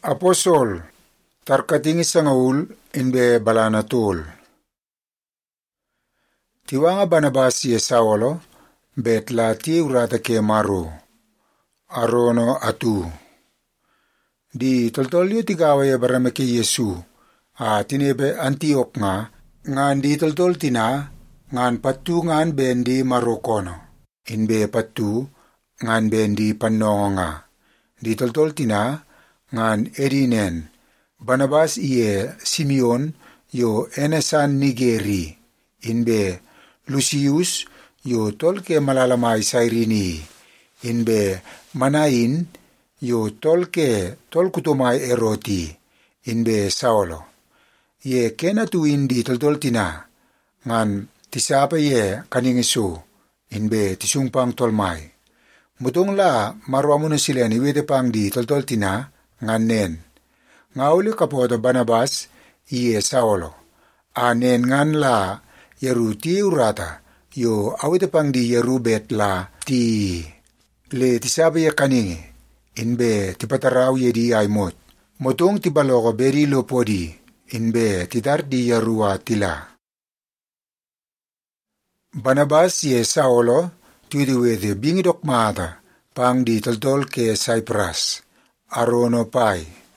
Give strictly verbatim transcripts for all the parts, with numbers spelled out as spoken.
Apostol, tarkating isangaul inbe balanatul. Tiwanga Barnabas ye Saulo, bet lati urata ke maru. Arono atu. Di toltolyo tigawa ye barame ke Yesu, a tinebe Antiok nga, ngan di toltol tina, ngan patu ngan bendi marokono. Inbe patu, ngan bendi panongo nga. Di toltol tina, ngan erinen, Barnabas iye Simeon yo enesan Nigeri, inbe Lucius yo tolke malalamay Sairini, inbe Manain yo tolke tolkutumay Eroti, inbe Saulo. Ye kenatu indi toltol tina, ngan tisapa ye kaningisu, inbe tisungpang tolmay. Mutong la marwamu na sila ni wede pang di toltol tina, ngan nen. Nga uli kapoto Barnabas iye Saulo. Anen ngan la yeru ti urata yo awite pang di yeru bet la ti le tisabi ye kaningi inbe tipataraw ye di aymot. Motong tibaloko beri lo podi inbe titar di yerua tila. Barnabas ye Saulo tuidiwede bingidok mata pang di toltol ke Cyprus. Arono pai.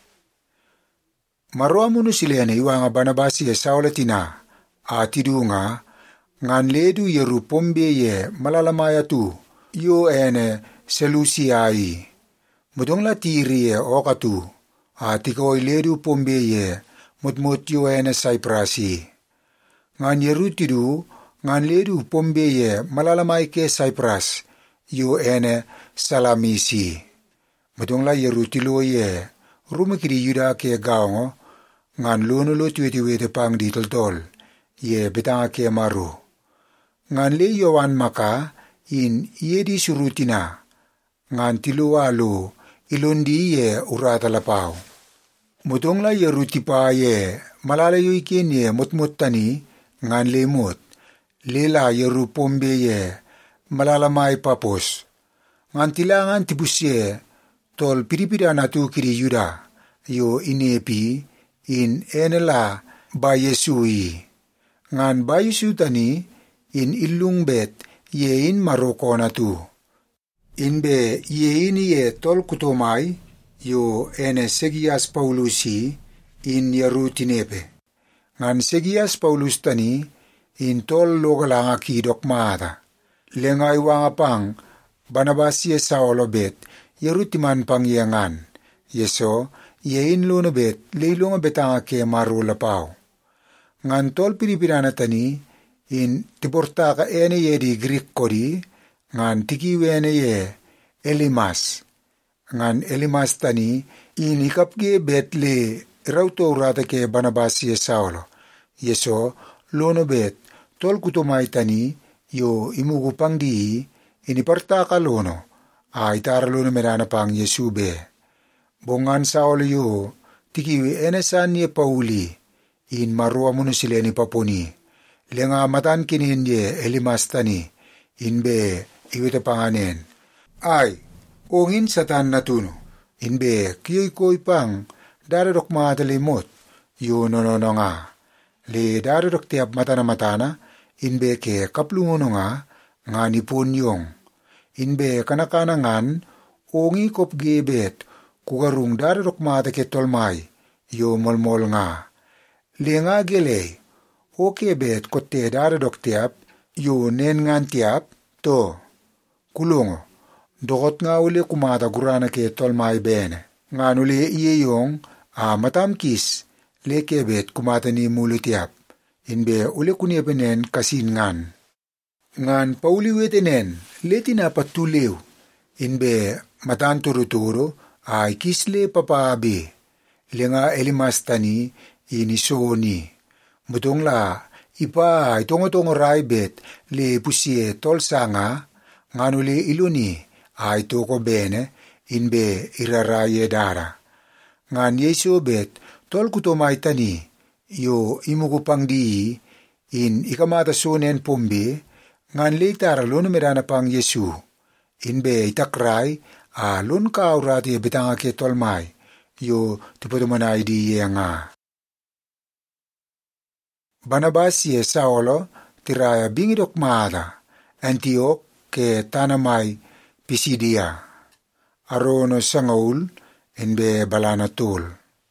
Marwamu no silene iwanga Barnabas ye Saulo tina, a tidu nga, ngan ledu yeru pombe ye malalamaya tu, yo ene Selusiai. Mudong la tiri ye okatu, a tikoy ledu pombe ye, mutmut yo ene Cyprasi. Ngan yeru tidu, ngan ledu pombe ye malalamay ke Cyprus, yo ene Salamisi. Mudong la yeru tilo ye, rumikiri yuda ke gaongo, ngan lono lo tuwete-wete pang di toltol, ye betanga ke maru. Ngan le yowan maka, in iye di surutina, ngan tilo alo, ilondi ye urata lapaw. Mudong la yeru tipa ye, malalayo ikin ye mutmut tani, ngan le mut, le la yeru pombe ye, malalamay papos. Ngan tilangan tibus ye, tol piripida natu kiri yuda, yo inepi, in enela ba Yesui. Ngan ba Yesu tani, in ilung bet, ye in maroko natu. Inbe ye in ye tol kutomay, yo ene Segias Paulusi, in yaru tinepe. Ngan Segias Paulus tani, in tol logalanga kidok maata. Lengay wanga pang, Barnabas ye Saulo bet, yerutiman pang yangan. Yeso, yein luno bet, leilunga betanga ke maru lapaw. Ngan tol piripirana tani, in tiportaka ene ye di Greek kodi, ngan tikiwene ye Elimas. Ngan Elimas tani, in ikapge bet le rauto urata ke Barnabas ye Saulo. Yeso, luno bet, tol kutumay tani, yo imugu pang di, inipartaka luno. Ay taralo na merana pang Yesube. Bongan Saulo yo, tikiwi enesan ye Pauli, in marua mo na sila ni Paponi. Lenga matan kinin ye Elimas tani, inbe iwita panganen. Ay, ongin satan natuno, inbe kiyoy koy pang, daradok matalimot, yo nonono nga. Le daradok tiap matana matana, inbe ke kaplungono nga, nga nipon yung. Inbe kanakanangan, ongi kop gebet, kugarung daradok mata ke tolmay, yo molmol nga. Le nga gele, o kebet kote daradok tiap, yo nen ngan tiap, to, kulungo. Dokot nga uli kumata gurana ke tolmay bene. Ngan uli iye yung, a matamkis, le kebet kumata ni mulu tiap. Inbe uli kunipenen kasin ngan. Ngan pauliwetenen, leti na patulew, inbe matan turo-turo, ay kisle papabi, lenga Elimas tani, inisoni. Mutong la, ipa ay tongo-tongo raibet, le pusye tol sanga, nganuli iluni, ay toko bene, inbe iraraye dara. Ngan Yesu bet, tol kutomay tani, yo imugupang di, in ikamata sunen pombe, ngan leitar lon merana pang Yesu. Inbe itakray, a lon kaurati betanga ke tolmay, yo tipotumanay di ye nga. Barnabas ye Saulo tiraya bingidok maada Antiok ke tanamay Pisidia. Arono sangaul enbe balana tol.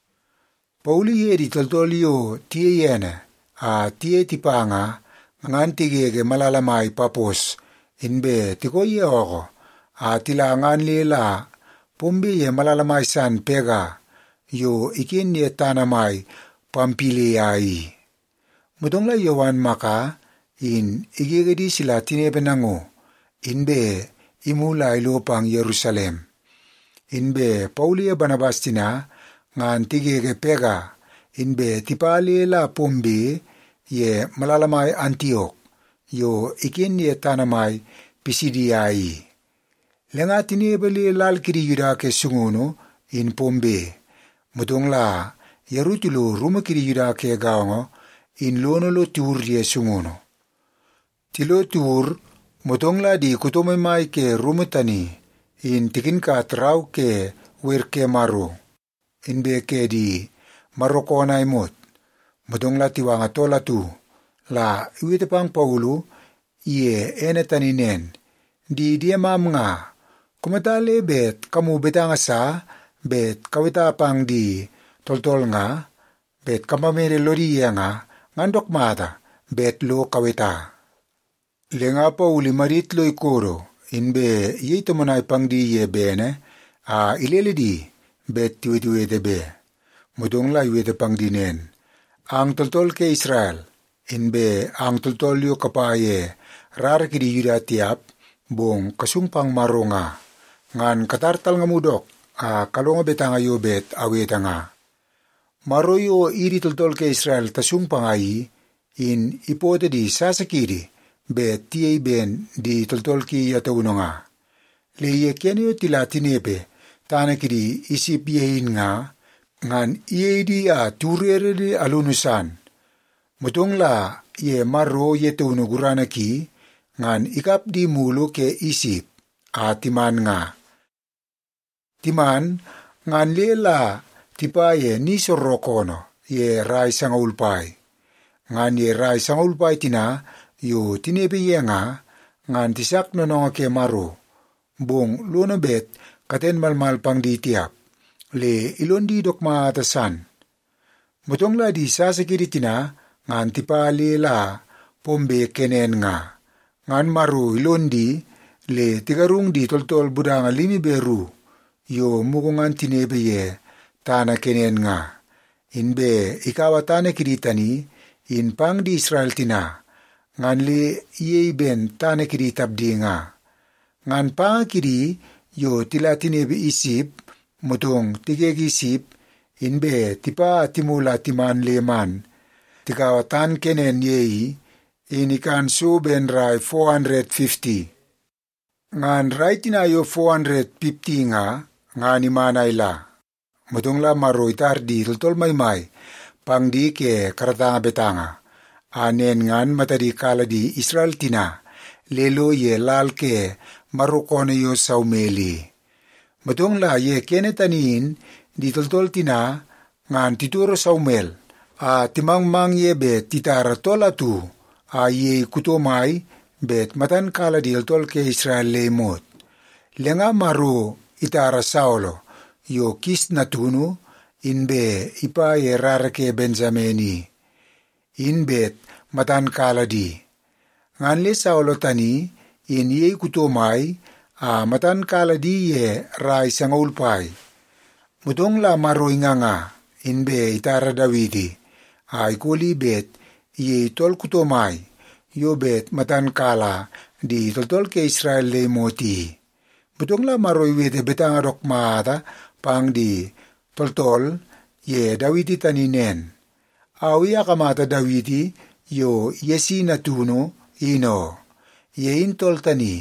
Pauli ye di toltolio tie yene a tie tipanga ngantige ke malalamay papos enbe tiko ye oko a tilangan lela pombe ye malalamay san pega yo ikin ye tanamay Pampiliai. Mudongla Yowan maka in igigadi sila tinebenango inbe imula ilopang Yerusalem. Inbe Pauli ya Barnabas tina ngan tigege pega inbe tipali la pombe ye malalamay Antiok yo ikin ye tanamay Pisidiai. Lenga tinebeli lal kiri yuda ke sunguno in pombe. Mudongla Yerutulo ruma kiri yuda ke gaongo in lono lo tur ye sunguno. Tilo tur motongla di kutomemai ke rumutani in tikin ka trau ke werke maro. In be ke di marokona imot. Motongla tiwanga tola tu la iwitepang Paulu iye ene taninen di dia mam nga kumatale bet kamu betanga sa bet kawita pang di toltol nga bet kamamere lori nga ngandok mata bet lo kawita. Lenga Pauli marit lo ikoro inbe yito manay pangdi ye bene a ilelidi bet tiwitiwete be. Mudong la iwete pangdinen. Ang toltol ke Israel inbe ang toltol yo kapaye rarakidi yuda tiap bong kasumpang maronga ngan katartal nga mudok a kalonga betanga yo bet aweta nga. Maroyo iri toltol ke Israel tasumpang ai in ipote di sasakiri bet tiay ben di toltol ki yatauno nga. Le ye kenyo tila tinepe tanakiri isip yehin nga ngan iye di a turere di alunusan. Mutong la ye maro yatauno gurana ki ngan ikap di mulo ke isip a timan nga. Timan ngan lela tipaye ni sorokono ye rai sangaulpai. Ngan ye rai sangaulpai tina yo tinepe ye nga ngan tisak nononga ke maro. Bong lono bet katen malmal pang di tiap. Le ilondi dok maatasan. Mutong la di sasakiri tina ngan tipali la pombe kenen nga. Ngan maro ilondi le tigarung di toltol budanga limi beru yo mukungan tinepe ye tana kenen nga. Inbe ikawa tana kiritani in pang di Israel tina. Ngan le iye ben tana kiritabdi nga. Ngan pang kiri yo tila tinebe isip mutong tigegi isip inbe tipa timula timan leman. Tikawa tan kenen yei inikan so ben rai four hundred fifty. Ngan rai tina yo four hundred fifty nga ngan imanay la. Mutong la maro itar di toltol maymay pang di ke karatanga betanga. Anen ngan matadi kala di Israel tina lelo ye lal ke marokone yo saumeli. Mutong la ye kenetanin di toltol tina ngan tituro saumel. A timang mang ye bet titara tola tu a ye kutomay bet matan kala di toltol ke Israel lemot. Lenga maro itara Saulo yo kis natuno inbe ipa ye rarake Benjamini. Inbet matan kala di. Ngan le Saulo tani in ye kutomay a matan kala di ye rai sangaulpay. Mutong la maro inganga inbe itara Dawidi. A ikuli bet ye tol kutomay yo bet matan kala di toltol ke Israel le moti. Mutong la maro iwete betanga dok maata pang di toltol ye Dawidi taninen. Awi akamata Dawidi yo yesi natuno ino. Ye intol tani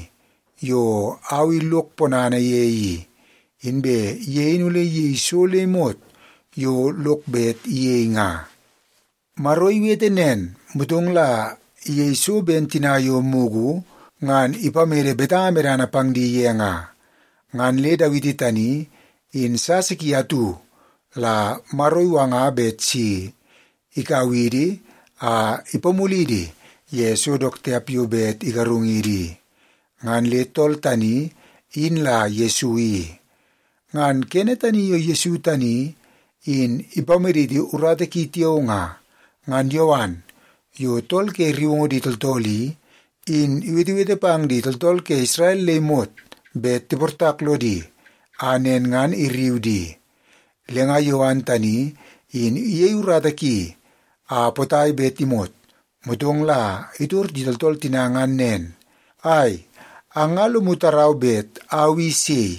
yo awi lok ponana yeyi. Inbe ye inule ye sole mot yo lok bet ye nga. Maroy wetenen mutong la ye so ben tinayo mugu ngan ipamere betanga merana pang di ye nga. Ngan le Dawidi tani in sasiki atu la maroy wanga bet si ikawidi a ipamulidi Yesu dokte apyo bet igarungiri. Ngan le tol tani in la Yesui. Ngan kenetani yo Yesu tani in ipamiridi urate kitio nga. Ngan Yowan yo tol ke riungo di toltoli in iwiti-witi pang di toltol ke Israel lemot bet tiportaklo di anen ngan iriu di. Lenga Yowan tani in iye urate ki a potay bet imot. Mutong la itur di toltol tinangan nen. Ay, ang alumutaraw bet awi si.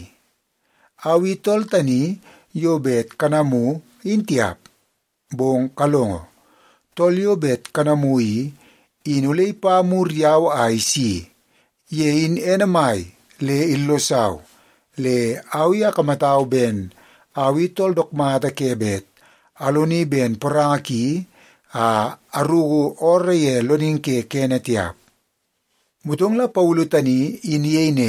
Awi tol tani yo bet kanamu intiap. Bong kalongo. Tol yo bet kanamui inulay pa muryaw ay si. Ye in enamay le illosaw. Le awi akamataw ben awi tol dokmata kebet. Aloni ben porangaki a arugu orye loning ke kenetiap. Mutong la Paulo tani iniyene.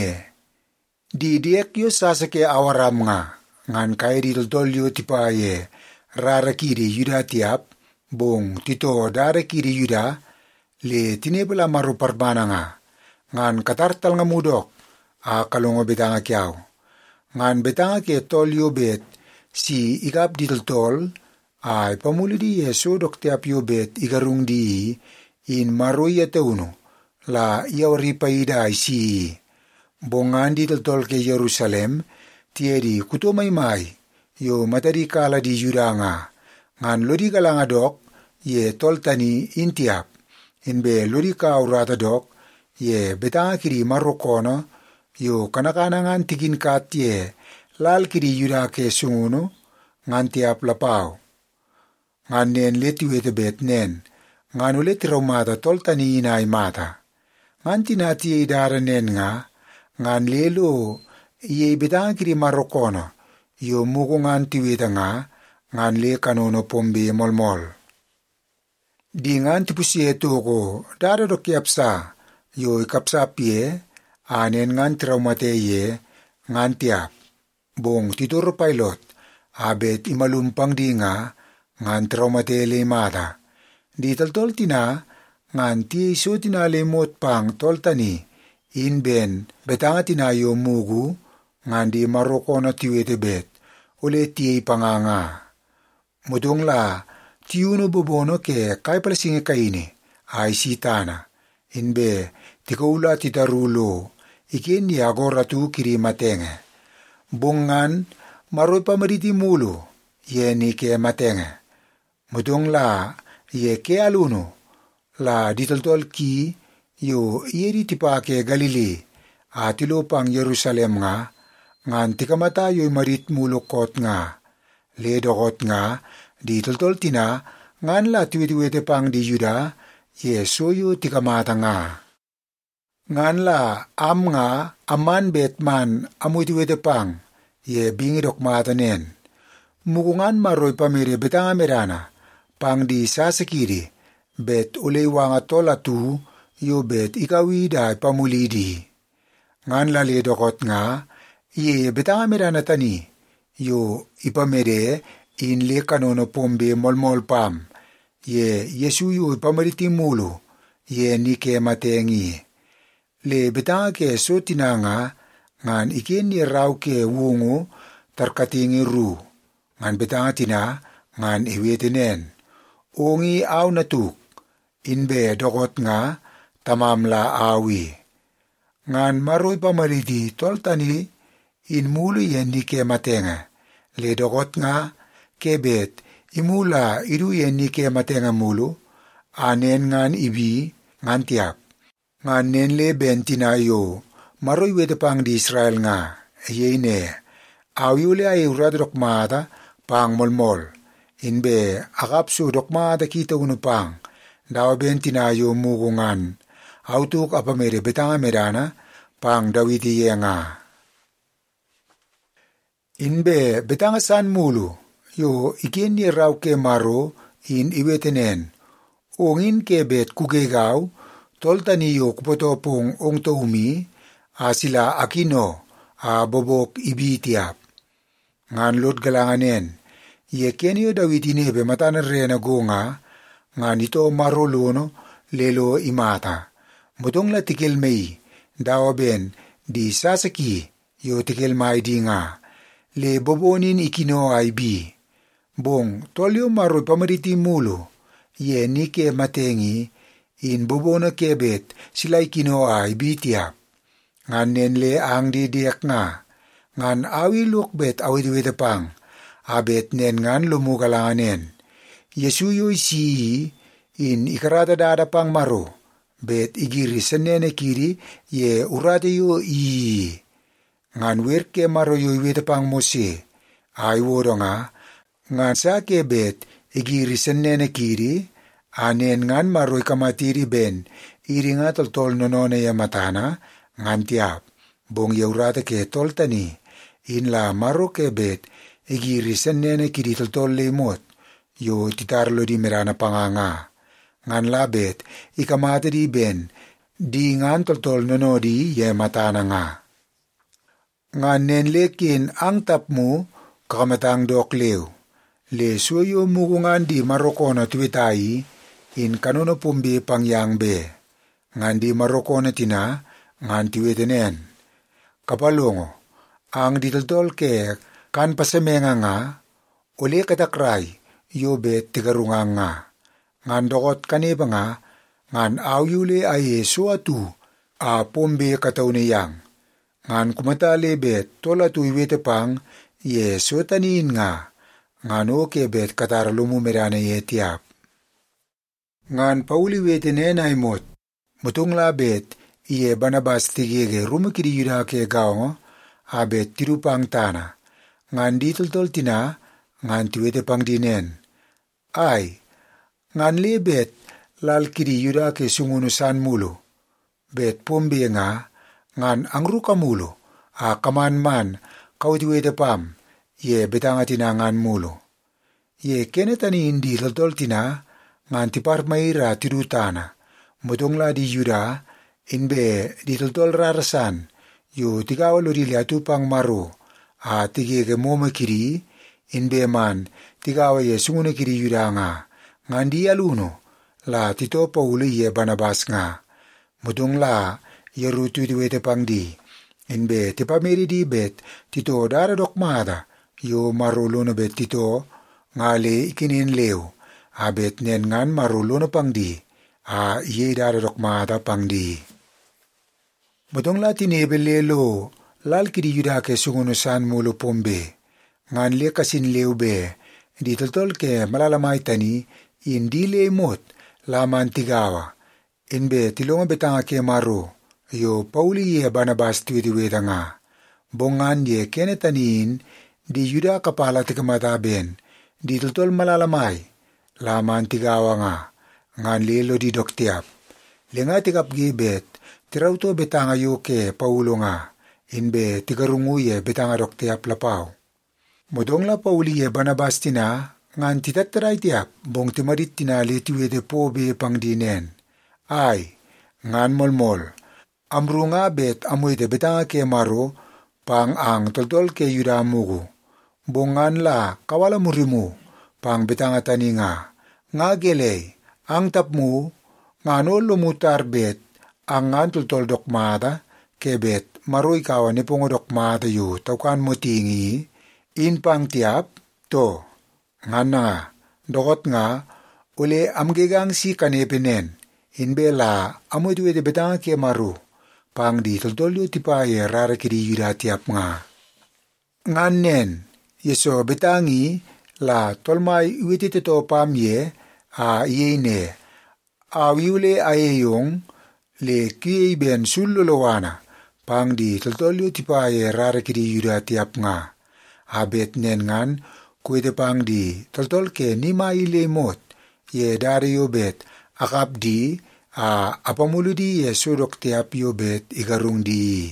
Di diek yo sasake awaram nga. Ngan kaya di toltolyo tipaye rarakiri yuda tiap. Bong tito darakiri yuda le tinebala maru parbana nga. Ngan katartal nga mudok a kalungo betanga kiaw. Ngan betanga ke tolyo bet si ikap di toltol ay pamuli di Yesu dokte apyo bet igarung di in maruya teuno la iawri paida ay si. Bongan di toltol ke Jerusalem tiedi kuto may may yo matari kala di Yuda nga. Ngan lodi kalanga dok ye tol tani intiap. Inbe lodi ka urata dok ye betanga kiri marokono yo kanakana ngan tigin kat ye lal kiri Yuda ke sunguno ngan tiap lapaw. Ngan nen letiwete bet nen, ngan ulit raumata tol tani inay mata. Ngan tinati idara nen nga, ngan lelo iye betang kiri marokono, yo muko ngan tiwete nga, ngan le kanono pombe molmol. Di ngan tipusiye toko, dara do kiapsa, yo ikapsa pie, anen ngan traumate ye, ngan tiap. Bong tituro pilot, abet imalumpang di nga, ngan traumatele mata. Di toltol tina, ngan ti iso tinalimot pang tol tani, in ben betanga tinayo mugu, ngan di maroko na tiwete bet, ule tiyay panganga. Mudong la, tiyuno bobono ke kay palasingi kaini, ay sitana. Inbe, tikaula titarulo, ikin ni agoratu kiri matenge. Bungan, maroy pa mariti mulo, yeni ke matenge. Mudong la, ye ke aluno, la ditoltol ki, yo iye di tipake Galili, atilo pang Jerusalem nga, ngan tikamata yo'y marit mulukot nga, ledokot nga, ditoltol tina, ngan la tiwitiwete pang di Yuda, ye soyo tikamata nga. Ngan la, am nga, aman betman, amutiwete pang, ye bingidok mata nen. Mukungan maroy pamire betanga merana, pang di sasakiri, bet ulewa nga tolatu, yo bet ikawida pamulidi. Ngan laledokot nga, iye betanga merana tani, yo ipamere in le kanono pombe molmol pam, ye Yesu yo ipamariti mulo, ye nike matengi. Le betanga ke so tinanga, ngan ikin ni raw ke wungo, tarkatingi ru, ngan betanga tina, ngan iwetinen. Ongi aw natuk, inbe dokot nga, tamamla awi. Ngan maroy pamariti tol tani, in mulu yen ni ke matenga. Le dokot nga, kebet, imula idu yen ni ke matenga mulu, anen ngan ibi, ngan tiap. Ngan nen le bentina yo, maroy wete pang di Israel nga, yene, awi ule ay uradrok mata, pang molmol. Inbe akapso dokmata kita unupang, daw bentinayo mugungan, autuk apamere betanga merana, pang dawiti ye nga. Inbe betanga san mulu, yo ikin ni raw ke maro, in iwetenen, ongin ke bet kugegaw, tolta niyo kupotopong ong toumi, asila akino, a bobok ibitiap. Ngan lot galanganen, ye kenyo Dawidi be matana rena gonga nga nito maruluno lelo imata. Mutong la tikil mei dawa ben di sasaki yo tikil mai di nga le bobonin ikino ay bi. Bong tolyo maroy pamariti mulo ye nike matengi in bobona kebet sila ikino ay bi tiap. Ngan nenle ang di diak nga ngan awi lukbet awid-wid pang abet nen ngan lumugalanganen. Yesuyo isi in ikarada dada pang maro bet igiri senene kiri ye urate yo i ngan werke maro yo iwede pang Mose ay wodo nga ngan sa kebet igiri senene kiri anen ngan maro ikamatiri ben iri nga toltol nonone ya matana ngan tiap. Bong ye urate ke toltani in la maro kebet igiri senene kiri toltol lemot yo titarlo di merana panganga ngan labet ikamate di ben di ngan toltol nonodi ye matana nga. Ngan nenlekin ang tapmo kakamatang dok leo le suyo mukungan di marokona tuwitai in kanono pumbi pangyang be ngan di marokona tina ngan tiwitenen. Kapalongo ang ditoltol ke kan pasemenga nga uli katakray yo bet tigarunga nga ngan dokot kaniba nga ngan awyule ay suatu a pombe kataunayang ngan kumatali bet tola tuiwete pang ye suatanin nga ngan oke bet katara lumumirana ye tiap. Ngan pauli wete nena imot mutung labet iye Barnabas tigege rumikiri yuda ke gaongo abet tirupang tana ngan ditoltol tina ngan tiwete pang dinen. Ay ngan lebet lal kiri yuda ke sungunusan mulo bet pombe nga ngan angruka mulo a kaman man kautiwete pam ye betanga tina ngan mulo ye kenetani indi toltol tina ngan tipar maira tirutana mutong la di yuda inbe di toltol rarasan yo tigawalo di liatu pang maro a tigege moma kiri inbe man tigawa ye sungune kiri yuda nga ngan di aluno la tito pauli ye Barnabas nga mutong la ye rutu diwete pang di inbe tipamiri di bet tito dara dokmada yo marulo na bet tito ngale ikinin leo abet nen ngan marulo na pang di a iye dara dokmada pang di. Mutong la tinebelelo lal kiri yuda ke sungunusan mulo pombe ngan le kasin leo be di toltol ke malalamay tani indi le mot laman tigawa inbe tilonga betanga ke maro yo pauli ye Barnabas tuwitiweta nga bongan ye kenetanin di yuda kapala tikamata ben di toltol malalamay laman tigawa nga ngan lelo di doktiap lenga tikap gibet tirauto betanga yo ke paulo nga inbe tigarungu ye betanga doktiap lapaw. Modong la pauli ye Barnabas tina ngan titatray tiap bong timarit tina litiwede po be pang dinen. Ay ngan molmol amru nga bet amoy de betanga ke maro pang ang toltol ke yuda mugo bongan la kawala murimu pang betanga tani nga nga gelay ang tapmu ngano lumutar bet ang ngan toltol dokmata kebet maroy kawa ni pungo dokmata yu taukan mo tingi in pang tiap to ngan nga dokot nga uli amgegang si kanepenen inbela amoy tuwede betanga ke maru pang di toltol yu tipaye rara kiri yuda tiap nga ngan nen yeso betangi la tolmay iwiti tito pamye a iyene awiule ayeyong le kiyey ben sululuwana pang di toltolyo tipaye rara kiri yuda tiap nga abet nen ngan kuwede pang di toltol ke nimay lemot ye dari yo bet akap di a apamulo di ye sudok tiap yo bet igarung di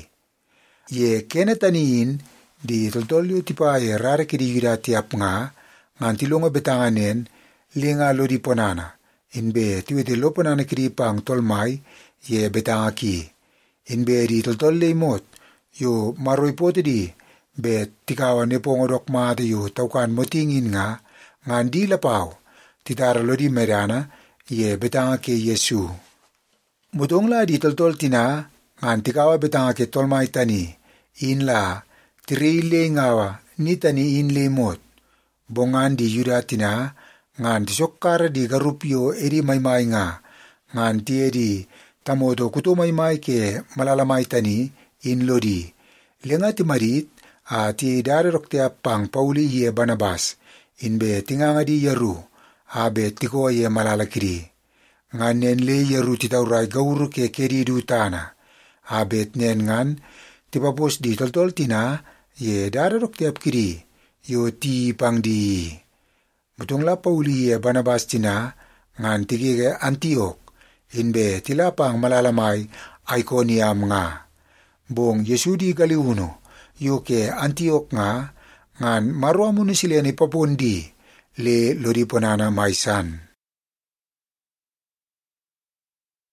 ye kenetanin di toltolyo tipaye rara kiri yuda tiap nga ngan tilonga betanganen linga lo di ponana inbe tiwede lo ponana kiri pang tolmay ye betanga ki inbe di toltol lemot yo maroy pote di bet tikawan ne pongodok mate yo taukan motingin nga ngan di lapaw titara lodi medana ye betanga ke Yesu. Mutong la di toltol tina ngan tikawa betanga ke tolmai tani in la tirile ngawa ni tani in lemot. Bongan di Yuda tina ngan tisokara di garupyo edi maimai nga ngan tie di tamodo kuto maimai ke malalamai tani in lodi. Lenga ti marit a ti dare rokte pang Pauli ye Barnabas in be tinganga di Yeru a be tiko ye malalakiri. Ngan nen le Yeru ti taurai gauru ke kedi du tana. A bet nen ngan tipapos di toltol tina ye dare rokte kiri yo ti pang di. Butong la Pauli ye Barnabas tina ngan tigi ke Antiok in be tilapang malalamay Iconium nga. Bong Yesu di galiuno yo ke Antiok nga ngan marwa mo ni sila ni papundi le lodi ponana maisan.